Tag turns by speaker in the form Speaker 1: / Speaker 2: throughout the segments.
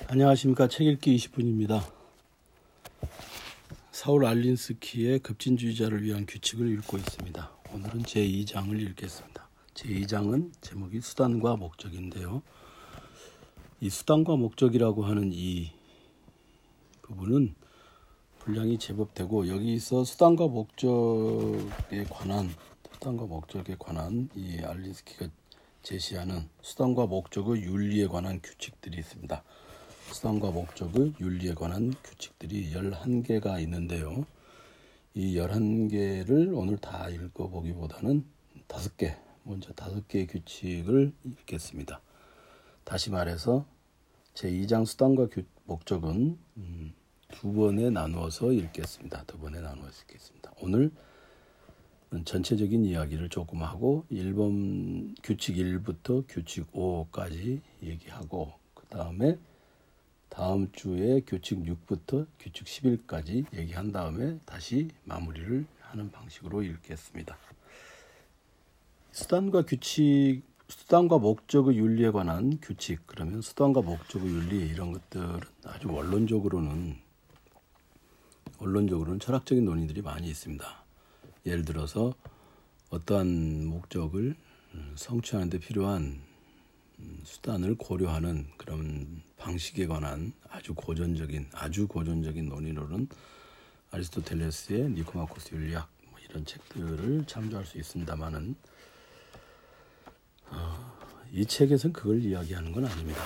Speaker 1: 안녕하십니까. 책 읽기 20분입니다. 사울 알린스키의 급진주의자를 위한 규칙을 읽고 있습니다. 오늘은 제2장을 읽겠습니다. 제2장은 제목이 수단과 목적인데요. 이 수단과 목적이라고 하는 이 부분은 분량이 제법 되고, 여기서 수단과 목적에 관한 이 알린스키가 제시하는 수단과 목적의 윤리에 관한 규칙들이 있습니다. 수단과 목적의 윤리에 관한 규칙들이 11개가 있는데요. 이 11개를 오늘 다 읽어보기보다는 5개, 먼저 5개의 규칙을 읽겠습니다. 다시 말해서 제2장 수단과 목적은 두 번에 나누어서 읽겠습니다. 오늘 전체적인 이야기를 조금 하고 규칙 1부터 규칙 5까지 얘기하고, 그 다음에 다음 주에 규칙 6부터 규칙 11까지 얘기한 다음에 다시 마무리를 하는 방식으로 읽겠습니다. 수단과 목적의 윤리에 관한 규칙, 그러면 수단과 목적의 윤리, 이런 것들은 아주 원론적으로는 철학적인 논의들이 많이 있습니다. 예를 들어서 어떠한 목적을 성취하는 데 필요한 수단을 고려하는 그런 방식에 관한 아주 고전적인 논의로는 아리스토텔레스의 니코마코스 윤리학 이런 책들을 참조할 수 있습니다만은 이 책에서는 그걸 이야기하는 건 아닙니다.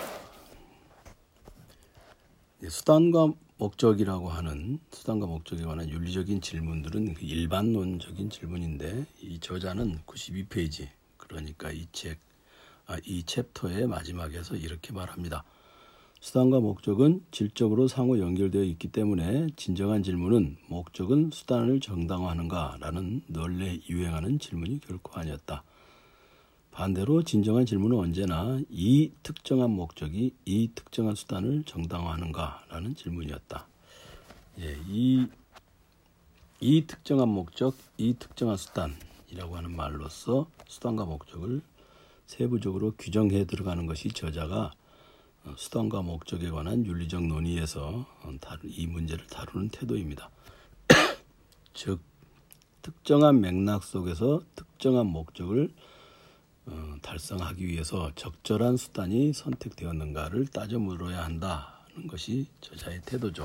Speaker 1: 수단과 목적에 관한 윤리적인 질문들은 일반론적인 질문인데, 이 저자는 92페이지, 그러니까 이 챕터의 마지막에서 이렇게 말합니다. 수단과 목적은 질적으로 상호 연결되어 있기 때문에 진정한 질문은 목적은 수단을 정당화하는가 라는 널리 유행하는 질문이 결코 아니었다. 반대로 진정한 질문은 언제나 이 특정한 목적이 이 특정한 수단을 정당화하는가 라는 질문이었다. 이 특정한 목적, 이 특정한 수단이라고 하는 말로써 수단과 목적을 세부적으로 규정해 들어가는 것이 저자가 수단과 목적에 관한 윤리적 논의에서 이 문제를 다루는 태도입니다. 즉, 특정한 맥락 속에서 특정한 목적을 달성하기 위해서 적절한 수단이 선택되었는가를 따져 물어야 한다는 것이 저자의 태도죠.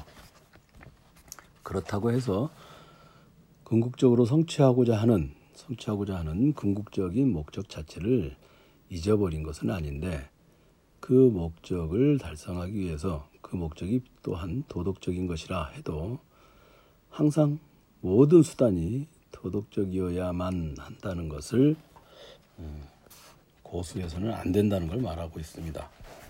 Speaker 1: 그렇다고 해서 궁극적으로 성취하고자 하는 궁극적인 목적 자체를 잊어버린 것은 아닌데, 그 목적을 달성하기 위해서 그 목적이 또한 도덕적인 것이라 해도 항상 모든 수단이 도덕적이어야만 한다는 것을 고수해서는 안 된다는 걸 말하고 있습니다.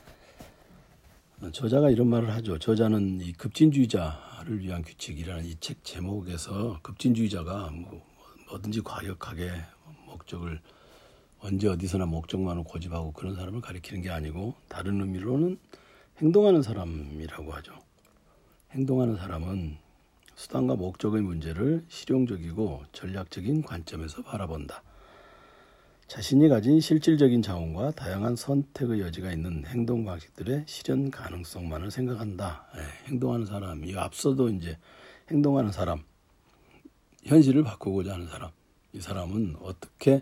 Speaker 1: 저자가 이런 말을 하죠. 저자는 이 급진주의자를 위한 규칙이라는 이 책 제목에서 급진주의자가 뭐든지 과격하게 목적을 언제 어디서나 목적만을 고집하고 그런 사람을 가리키는 게 아니고, 다른 의미로는 행동하는 사람이라고 하죠. 행동하는 사람은 수단과 목적의 문제를 실용적이고 전략적인 관점에서 바라본다. 자신이 가진 실질적인 자원과 다양한 선택의 여지가 있는 행동 방식들의 실현 가능성만을 생각한다. 행동하는 사람, 이 앞서도 이제 행동하는 사람, 현실을 바꾸고자 하는 사람, 이 사람은 어떻게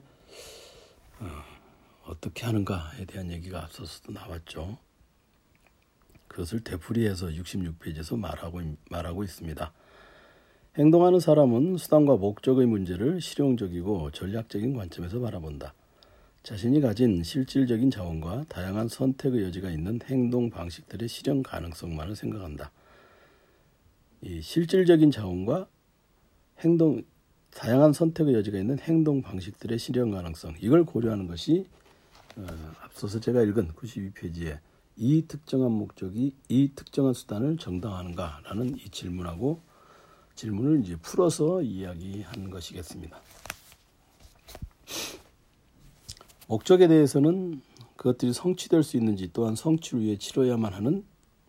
Speaker 1: 하는가에 대한 얘기가 앞서서도 나왔죠. 그것을 되풀이해서 66페이지에서 말하고 있습니다. 행동하는 사람은 수단과 목적의 문제를 실용적이고 전략적인 관점에서 바라본다. 자신이 가진 실질적인 자원과 다양한 선택의 여지가 있는 행동 방식들의 실현 가능성만을 생각한다. 이 실질적인 자원과 다양한 선택의 여지가 있는 행동 방식들의 실현 가능성, 이걸 고려하는 것이 앞서서 제가 읽은 92페이지에 이 특정한 목적이 이 특정한 수단을 정당화하는가라는 이 질문을 이제 풀어서 이야기한 것이겠습니다. 목적에 대해서는 그것들이 성취될 수 있는지, 또한 성취를 위해 치러야만 하는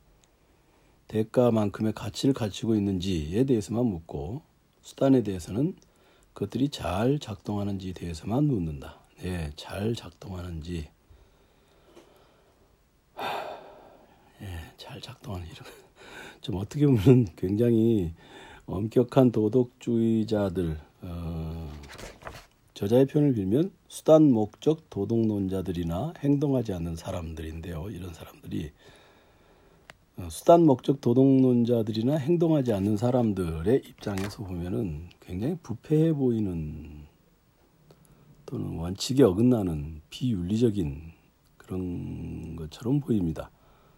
Speaker 1: 대가만큼의 가치를 갖추고 있는지에 대해서만 묻고, 수단에 대해서는 그것들이 잘 작동하는지에 대해서만 묻는다. 잘 작동하는지. 잘 작동하는 이런 좀 어떻게 보면 굉장히 엄격한 도덕주의자들, 저자의 표현을 빌면 수단 목적 도덕론자들이나 행동하지 않는 사람들인데요. 이런 사람들이 수단 목적 도덕론자들이나 행동하지 않는 사람들의 입장에서 보면은 굉장히 부패해 보이는 또는 원칙에 어긋나는 비윤리적인 그런 것처럼 보입니다.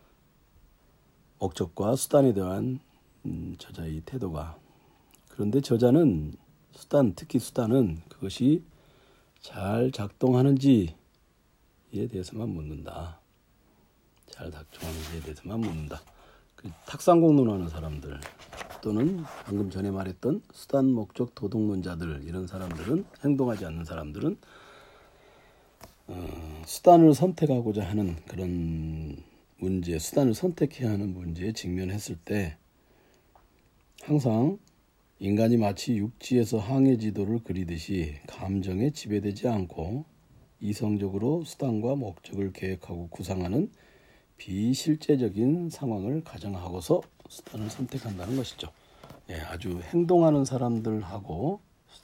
Speaker 1: 목적과 수단에 대한 저자의 태도가. 그런데 저자는 특히 수단은 그것이 잘 작동하는지에 대해서만 묻는다. 잘 작동하는지에 대해서만 묻는다. 탁상공론하는 사람들 또는 방금 전에 말했던 수단 목적 도덕론자들, 이런 사람들은, 행동하지 않는 사람들은 수단을 선택하고자 하는 그런 문제, 수단을 선택해야 하는 문제에 직면했을 때 항상 인간이 마치 육지에서 항해 지도를 그리듯이 감정에 지배되지 않고 이성적으로 수단과 목적을 계획하고 구상하는 비실제적인 상황을 가정하고서 수단을 선택한다는 것이죠. 아주 행동하는 사람들하고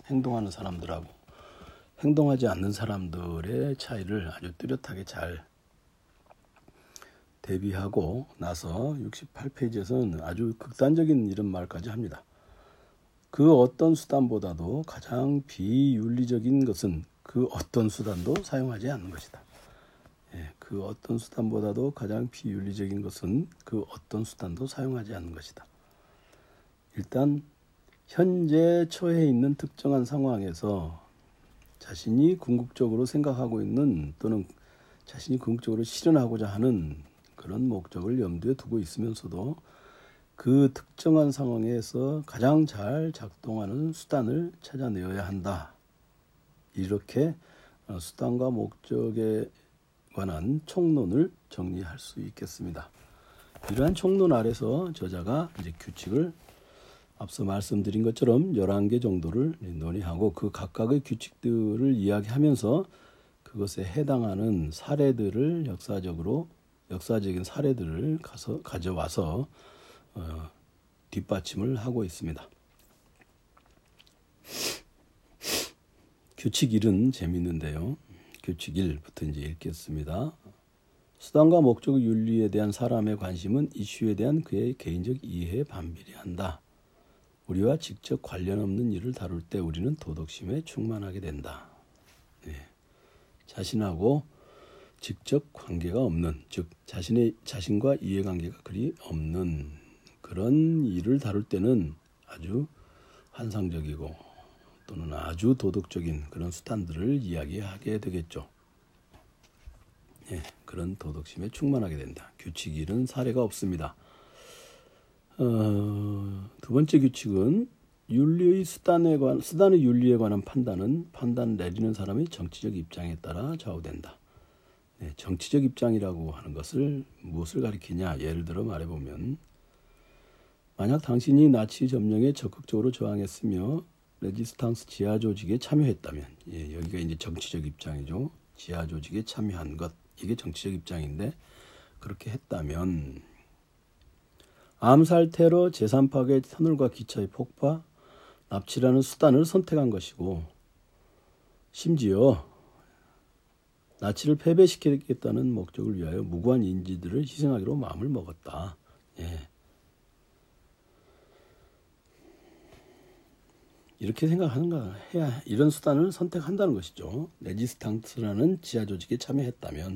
Speaker 1: 행동하지 않는 사람들의 차이를 아주 뚜렷하게 잘 대비하고 나서 68페이지에서는 아주 극단적인 이런 말까지 합니다. 그 어떤 수단보다도 가장 비윤리적인 것은 그 어떤 수단도 사용하지 않는 것이다. 그 어떤 수단보다도 가장 비윤리적인 것은 그 어떤 수단도 사용하지 않는 것이다. 일단 현재 처해 있는 특정한 상황에서 자신이 궁극적으로 생각하고 있는 또는 자신이 궁극적으로 실현하고자 하는 그런 목적을 염두에 두고 있으면서도 그 특정한 상황에서 가장 잘 작동하는 수단을 찾아내어야 한다. 이렇게 수단과 목적에 관한 총론을 정리할 수 있겠습니다. 이러한 총론 아래서 저자가 이제 규칙을 앞서 말씀드린 것처럼 11개 정도를 논의하고 그 각각의 규칙들을 이야기하면서 그것에 해당하는 사례들을 역사적인 사례들을 가져와서 뒷받침을 하고 있습니다. 규칙 1은 재미있는데요. 규칙 1부터 이제 읽겠습니다. 수단과 목적의 윤리에 대한 사람의 관심은 이슈에 대한 그의 개인적 이해에 반비례한다. 우리와 직접 관련 없는 일을 다룰 때 우리는 도덕심에 충만하게 된다. 자신하고 직접 관계가 없는, 즉 자신과 이해관계가 그리 없는 그런 일을 다룰 때는 아주 환상적이고 또는 아주 도덕적인 그런 수단들을 이야기하게 되겠죠. 그런 도덕심에 충만하게 된다. 규칙 1은 사례가 없습니다. 두 번째 규칙은 수단의 윤리에 관한 판단 내리는 사람의 정치적 입장에 따라 좌우된다. 정치적 입장이라고 하는 것을 무엇을 가리키냐? 예를 들어 말해보면 만약 당신이 나치 점령에 적극적으로 저항했으며 레지스탕스 지하 조직에 참여했다면, 여기가 이제 정치적 입장이죠. 지하 조직에 참여한 것, 이게 정치적 입장인데 그렇게 했다면 암살, 테러, 재산 파괴, 터널과 기차의 폭파, 납치라는 수단을 선택한 것이고 심지어 나치를 패배시키겠다는 목적을 위하여 무고한 인지들을 희생하기로 마음을 먹었다. 이렇게 해야 이런 수단을 선택한다는 것이죠. 레지스탕스라는 지하 조직에 참여했다면,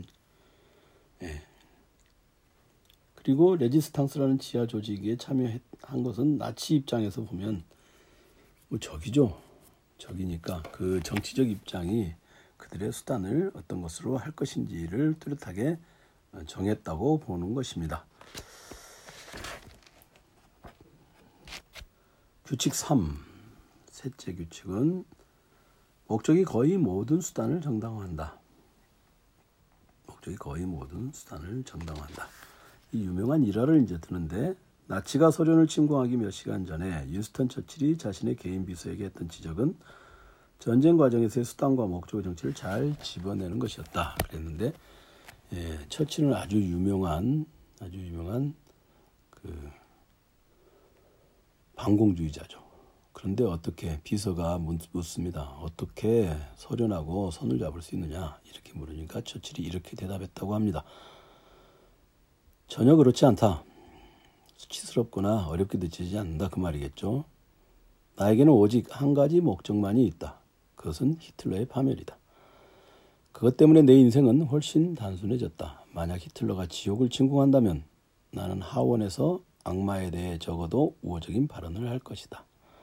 Speaker 1: 그리고 레지스탕스라는 지하 조직에 참여한 것은 나치 입장에서 보면 적이죠. 적이니까 그 정치적 입장이 그들의 수단을 어떤 것으로 할 것인지를 뚜렷하게 정했다고 보는 것입니다. 규칙 3. 셋째 규칙은 목적이 거의 모든 수단을 정당화한다. 이 유명한 일화를 이제 드는데, 나치가 소련을 침공하기 몇 시간 전에 윈스턴 처칠이 자신의 개인 비서에게 했던 지적은 전쟁 과정에서의 수단과 목적의 정치를 잘 집어내는 것이었다. 그랬는데, 처칠은 아주 유명한 그 반공주의자죠. 그런데 어떻게 비서가 묻습니다. 어떻게 소련하고 손을 잡을 수 있느냐 이렇게 물으니까 처칠이 이렇게 대답했다고 합니다. 전혀 그렇지 않다. 수치스럽거나 어렵게 느껴지지 않는다 그 말이겠죠. 나에게는 오직 한 가지 목적만이 있다. 그것은 히틀러의 파멸이다. 그것 때문에 내 인생은 훨씬 단순해졌다. 만약 히틀러가 지옥을 침공한다면 나는 하원에서 악마에 대해 적어도 우호적인 발언을 할 것이다.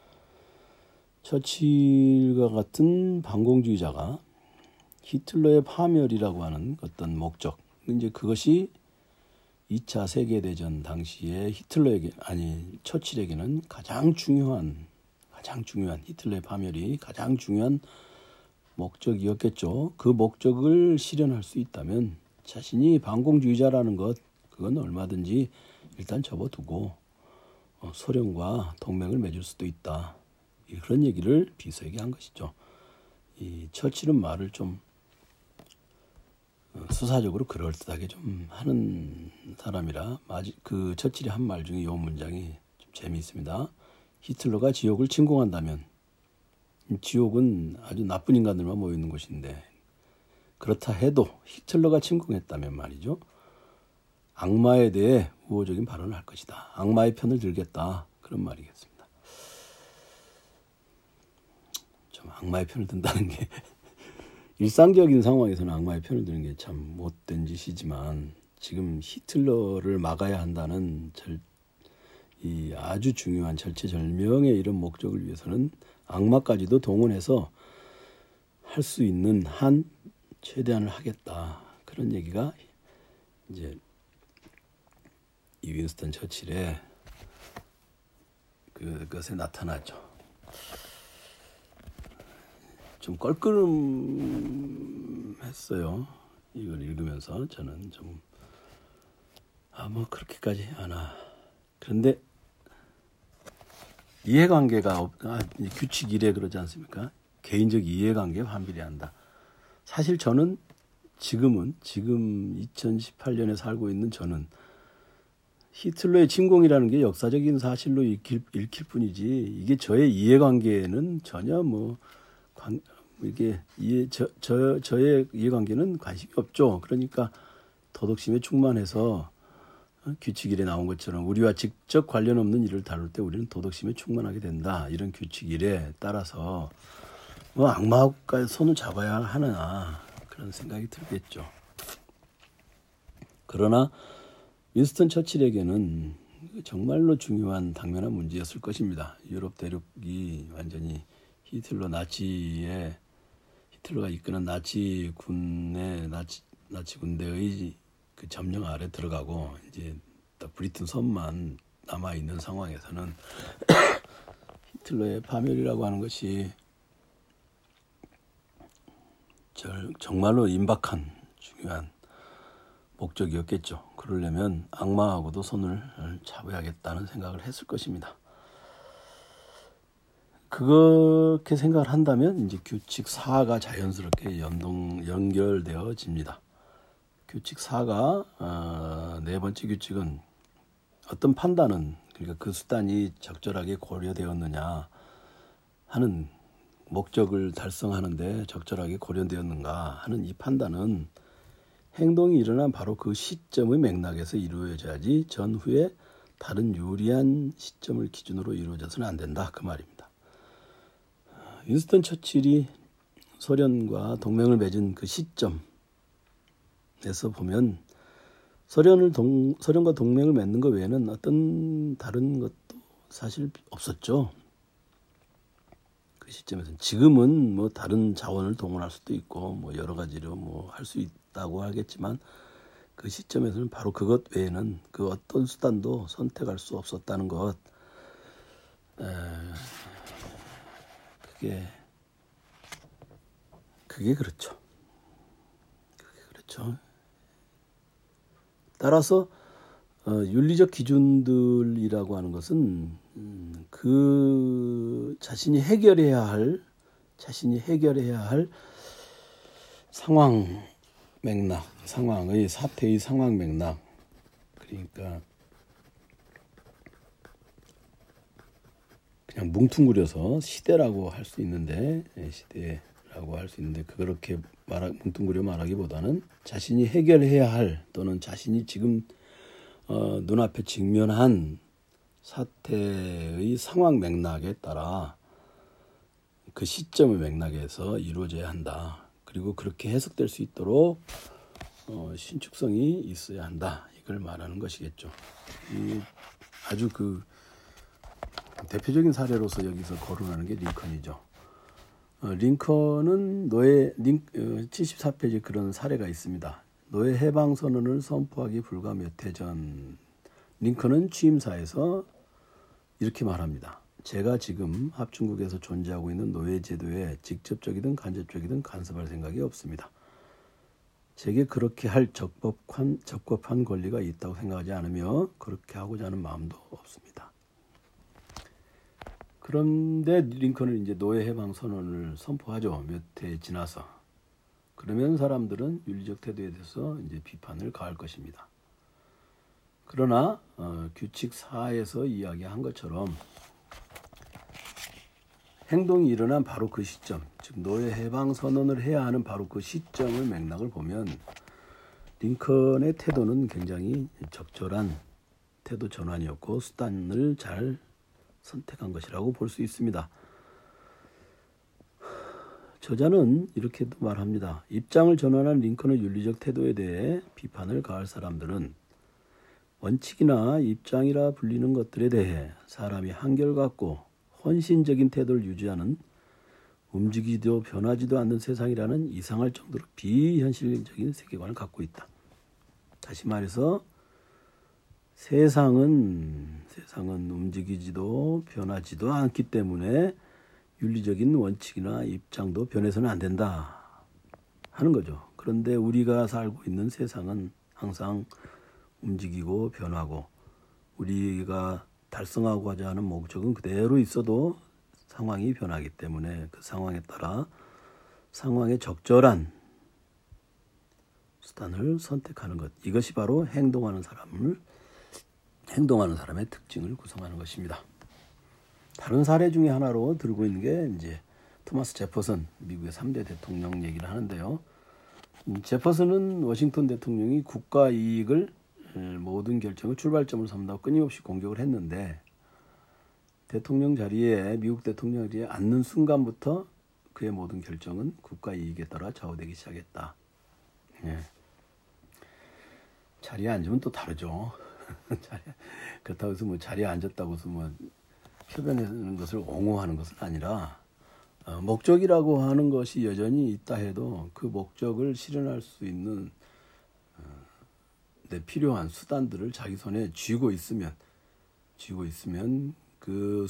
Speaker 1: 처칠과 같은 반공주의자가 히틀러의 파멸이라고 하는 어떤 목적, 이제 그것이 2차 세계대전 당시에 처칠에게는 가장 중요한 히틀러의 파멸이 가장 중요한 목적이었겠죠. 그 목적을 실현할 수 있다면 자신이 반공주의자라는 것, 그건 얼마든지 일단 접어두고 소련과 동맹을 맺을 수도 있다. 그런 얘기를 비서에게 한 것이죠. 이 처칠은 말을 좀 수사적으로 그럴듯하게 좀 하는 사람이라 그 처칠이 한 말 중에 이 문장이 좀 재미있습니다. 히틀러가 지옥을 침공한다면 지옥은 아주 나쁜 인간들만 모여있는 곳인데 그렇다 해도 히틀러가 침공했다면 말이죠. 악마에 대해 우호적인 발언을 할 것이다. 악마의 편을 들겠다. 그런 말이겠습니다. 좀 악마의 편을 든다는 게 일상적인 상황에서는 악마의 편을 드는 게 참 못된 짓이지만 지금 히틀러를 막아야 한다는 이 아주 중요한 절체절명의 이런 목적을 위해서는 악마까지도 동원해서 할 수 있는 한 최대한을 하겠다. 그런 얘기가 이제 이 윈스턴 처칠의 그것에 나타나죠. 좀 껄끄름했어요. 이걸 읽으면서 저는 좀 뭐 그렇게까지 그런데 이해관계가 규칙 1에 그러지 않습니까? 개인적 이해관계에 환비례 한다. 사실 저는 지금 2018년에 살고 있는 저는 히틀러의 침공이라는 게 역사적인 사실로 읽힐 뿐이지 이게 저의 이해관계에는 전혀 저의 이해관계는 관심이 없죠. 그러니까 도덕심에 충만해서 규칙 1에 나온 것처럼 우리와 직접 관련 없는 일을 다룰 때 우리는 도덕심에 충만하게 된다. 이런 규칙 1에 따라서 악마하고까지 손을 잡아야 하나 그런 생각이 들겠죠. 그러나 윈스턴 처칠에게는 정말로 중요한 당면한 문제였을 것입니다. 유럽 대륙이 완전히 히틀러가 이끄는 나치 군대의 그 점령 아래 들어가고 이제 딱 브리튼 섬만 남아 있는 상황에서는 히틀러의 파멸이라고 하는 것이 정말로 임박한 중요한 목적이었겠죠. 그러려면 악마하고도 손을 잡아야겠다는 생각을 했을 것입니다. 그렇게 생각을 한다면 이제 규칙 4가 자연스럽게 연결되어집니다. 규칙 4가 네 번째 규칙은 어떤 판단은 그러니까 그 수단이 적절하게 고려되었느냐 하는 목적을 달성하는데 적절하게 고려되었는가 하는 이 판단은 행동이 일어난 바로 그 시점의 맥락에서 이루어져야지 전후에 다른 유리한 시점을 기준으로 이루어져서는 안 된다 그 말입니다. 윈스턴 처칠이 소련과 동맹을 맺은 그 시점에서 보면 소련과 동맹을 맺는 것 외에는 어떤 다른 것도 사실 없었죠. 그 시점에서는 지금은 다른 자원을 동원할 수도 있고 여러 가지로 할 수 있다고 하겠지만 그 시점에서는 바로 그것 외에는 그 어떤 수단도 선택할 수 없었다는 것. 그게 그렇죠. 따라서 윤리적 기준들이라고 하는 것은 그 자신이 해결해야 할 상황 맥락, 사태의 상황 맥락, 그러니까 그냥 뭉뚱그려서 시대라고 할 수 있는데, 시대라고 할 수 있는데 그렇게 뭉뚱그려 말하기보다는 자신이 해결해야 할 또는 자신이 지금 눈앞에 직면한 사태의 상황 맥락에 따라 그 시점의 맥락에서 이루어져야 한다. 그리고 그렇게 해석될 수 있도록 신축성이 있어야 한다. 이걸 말하는 것이겠죠. 아주 그 대표적인 사례로서 여기서 거론하는 게 링컨이죠. 링컨은 74페이지에 그런 사례가 있습니다. 노예 해방 선언을 선포하기 불과 몇 해 전 링컨은 취임사에서 이렇게 말합니다. 제가 지금 합중국에서 존재하고 있는 노예 제도에 직접적이든 간접적이든 간섭할 생각이 없습니다. 제게 그렇게 할 적법한 권리가 있다고 생각하지 않으며 그렇게 하고자 하는 마음도 없습니다. 그런데 링컨은 이제 노예 해방 선언을 선포하죠. 몇 해 지나서. 그러면 사람들은 윤리적 태도에 대해서 이제 비판을 가할 것입니다. 그러나 규칙 4에서 이야기한 것처럼 행동이 일어난 바로 그 시점, 즉 노예 해방 선언을 해야 하는 바로 그 시점의 맥락을 보면 링컨의 태도는 굉장히 적절한 태도 전환이었고 수단을 잘 선택한 것이라고 볼 수 있습니다. 저자는 이렇게도 말합니다. 입장을 전환한 링컨의 윤리적 태도에 대해 비판을 가할 사람들은 원칙이나 입장이라 불리는 것들에 대해 사람이 한결같고 헌신적인 태도를 유지하는 움직이지도 변하지도 않는 세상이라는 이상할 정도로 비현실적인 세계관을 갖고 있다. 다시 말해서 세상은 움직이지도 변하지도 않기 때문에 윤리적인 원칙이나 입장도 변해서는 안 된다 하는 거죠. 그런데 우리가 살고 있는 세상은 항상 움직이고 변하고 우리가 달성하고자 하는 목적은 그대로 있어도 상황이 변하기 때문에 그 상황에 따라 상황에 적절한 수단을 선택하는 것. 이것이 바로 행동하는 사람의 특징을 구성하는 것입니다. 다른 사례 중에 하나로 들고 있는 게 이제 토마스 제퍼슨, 미국의 3대 대통령 얘기를 하는데요. 제퍼슨은 워싱턴 대통령이 국가 이익을 모든 결정의 출발점을 삼다고 끊임없이 공격을 했는데 미국 대통령 자리에 앉는 순간부터 그의 모든 결정은 국가 이익에 따라 좌우되기 시작했다. 예. 자리에 앉으면 또 다르죠. 그렇다고 해서 자리에 앉았다고 해서 표변하는 것을 옹호하는 것은 아니라 목적이라고 하는 것이 여전히 있다 해도 그 목적을 실현할 수 있는 필요한 수단들을 자기 손에 쥐고 있으면 그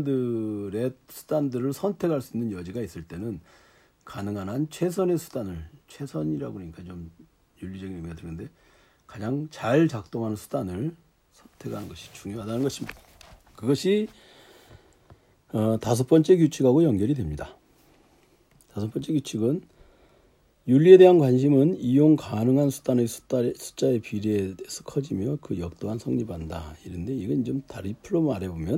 Speaker 1: 수단들을 선택할 수 있는 여지가 있을 때는 가능한 한 최선이라고 그러니까 좀 윤리적인 의미가 드는데 가장 잘 작동하는 수단을 선택하는 것이 중요하다는 것입니다. 그것이 5번째 규칙하고 연결이 됩니다. 5번째 규칙은 윤리에 대한 관심은 이용 가능한 수단의 숫자의 비례에 대해서 커지며 그 역 또한 성립한다. 이런데 이건 좀 다리 풀어 말해보면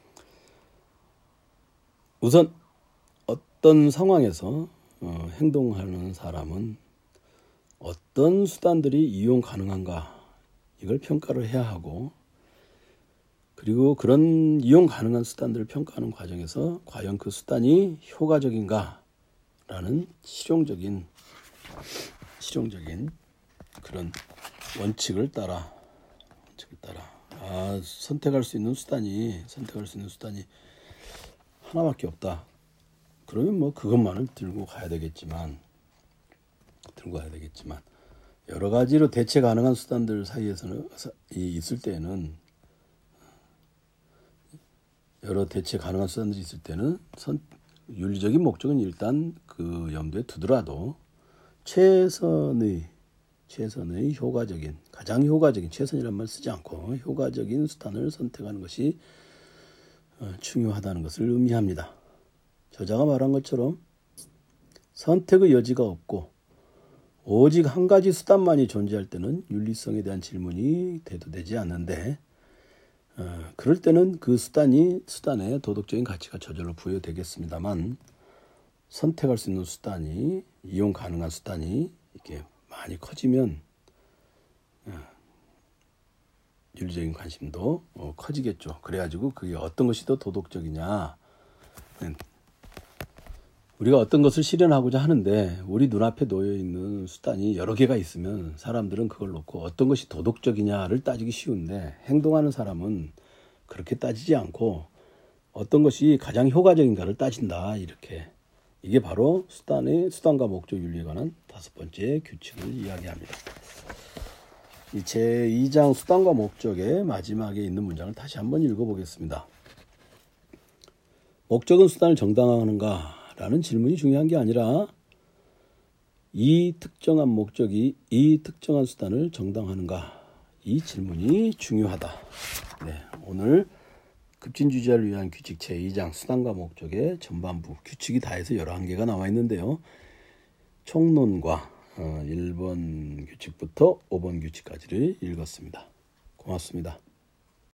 Speaker 1: 우선 어떤 상황에서 행동하는 사람은 어떤 수단들이 이용 가능한가 이걸 평가를 해야 하고 그리고 그런 이용 가능한 수단들을 평가하는 과정에서 과연 그 수단이 효과적인가라는 실용적인 그런 원칙을 따라 선택할 수 있는 수단이 하나밖에 없다. 그러면 그것만을 들고 가야 되겠지만 여러 가지로 대체 가능한 수단들 사이에서는 있을 때는 윤리적인 목적은 일단 그 염두에 두더라도 최선의 효과적인 가장 효과적인 최선이란 말 쓰지 않고 효과적인 수단을 선택하는 것이 중요하다는 것을 의미합니다. 저자가 말한 것처럼 선택의 여지가 없고 오직 한 가지 수단만이 존재할 때는 윤리성에 대한 질문이 대두되지 않는데 그럴 때는 그 수단에 도덕적인 가치가 저절로 부여되겠습니다만 선택할 수 있는 수단이 이용 가능한 수단이 이렇게 많이 커지면 윤리적인 관심도 커지겠죠. 그래가지고 그게 어떤 것이 더 도덕적이냐. 우리가 어떤 것을 실현하고자 하는데 우리 눈앞에 놓여있는 수단이 여러 개가 있으면 사람들은 그걸 놓고 어떤 것이 도덕적이냐를 따지기 쉬운데 행동하는 사람은 그렇게 따지지 않고 어떤 것이 가장 효과적인가를 따진다. 이렇게. 이게 바로 수단과 목적 윤리에 관한 5번째 규칙을 이야기합니다. 이 제2장 수단과 목적의 마지막에 있는 문장을 다시 한번 읽어보겠습니다. 목적은 수단을 정당화하는가? 라는 질문이 중요한 게 아니라 이 특정한 목적이 이 특정한 수단을 정당화하는가? 이 질문이 중요하다. 네, 오늘 급진주의자를 위한 규칙 제2장 수단과 목적의 전반부 규칙이 다 해서 11개가 나와 있는데요. 총론과 1번 규칙부터 5번 규칙까지를 읽었습니다. 고맙습니다.